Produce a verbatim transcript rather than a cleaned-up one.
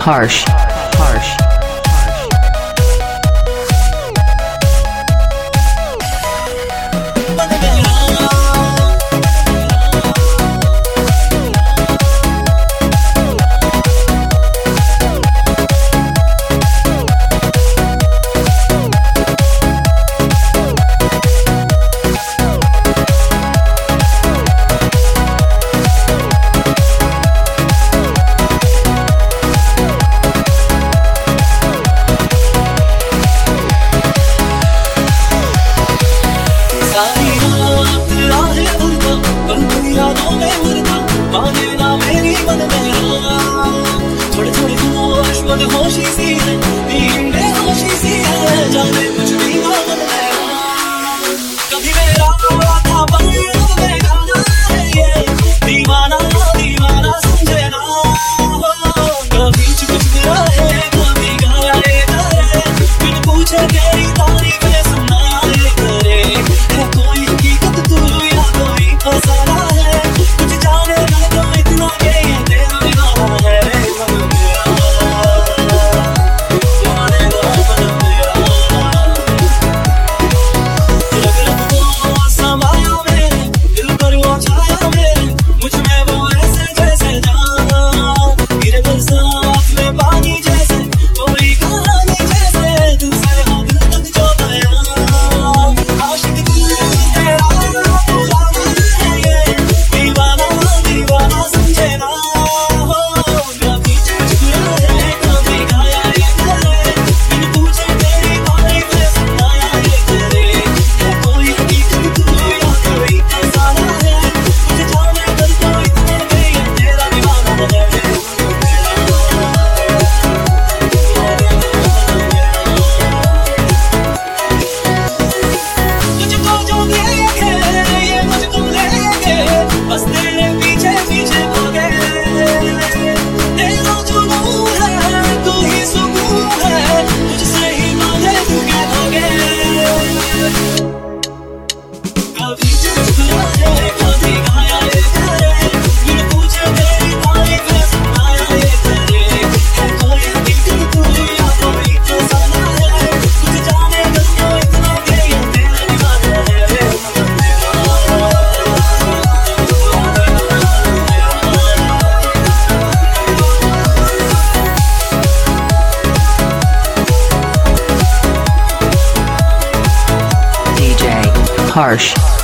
Harsh. Harsh. थोड़ी थोड़ी होश बद होशी सी है, नींदे होशी सी है, जाने कुछ भी मन में कभी मेरा था पर मैं गाना है ये दीवाना दीवाना समझे ना, कभी कुछ गिरा है कभी गाया ये करे, बिन पूछे तेरी तारीफें सुनाया ये करे, है कोई हकीकत तू या कोई फसाना है, कुछ जाने ना तो इतना के ये तेरा दीवाना है। बस तेरे पीछे पीछे भागे, तेरा जुनून है तू ही सुकून है, तुझसे ही मांगे तू क्या भागे, कभी चुरा है कभी गाया ये करे, बिन पूछे तेरी तारीफें सुनाया ये करे, है कोई हकीकत तू या कोई फसाना है, कुछ जाने बस तो इतना के ये तेरा दीवाना है। Harsh.